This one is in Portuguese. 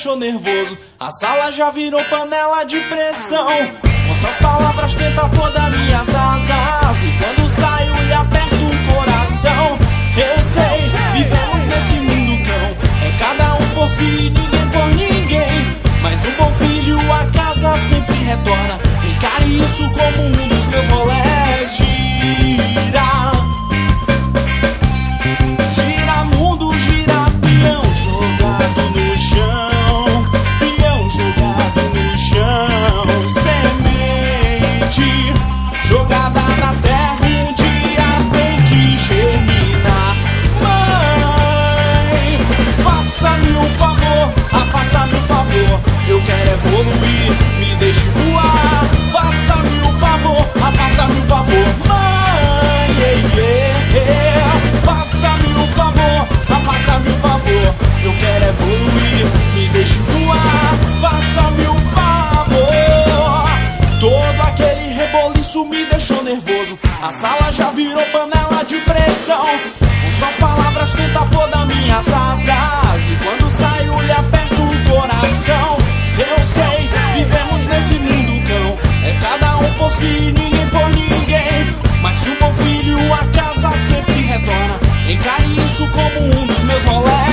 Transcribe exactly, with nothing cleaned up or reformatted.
deixou nervoso. A sala já virou panela de pressão. Com suas palavras tenta podar minhas asas. E quando saio e aperto o coração, eu sei, vivemos nesse mundo cão. É cada um por si, ninguém por ninguém. Mas um bom filho a casa sempre retorna. Encare isso como um dos meus rolés. Gira, gira mundo, gira peão jogado no chão. Peão jogado no chão. Semente jogada na terra, um dia tem que germinar. Mãe, faça-me um favor, ah, faça-me um favor. Eu quero evoluir, me deixe voar. Faça-me um favor, ah, faça-me um favor. Mãe, yeah, yeah, yeah. Faça-me um favor, ah, faça-me um favor. Eu quero evoluir, me deixe voar. Faça-me um favor. Todo aquele reboliço me deixou nervoso. A sala já virou panela de pressão. Com suas palavras tenta podar minhas asas. E quando saio lhe aperto o coração. Eu sei, vivemos nesse mundo cão. É cada um por si, ninguém por ninguém. Mas se um bom filho a casa sempre retorna. Encare isso como um dos meus rolés.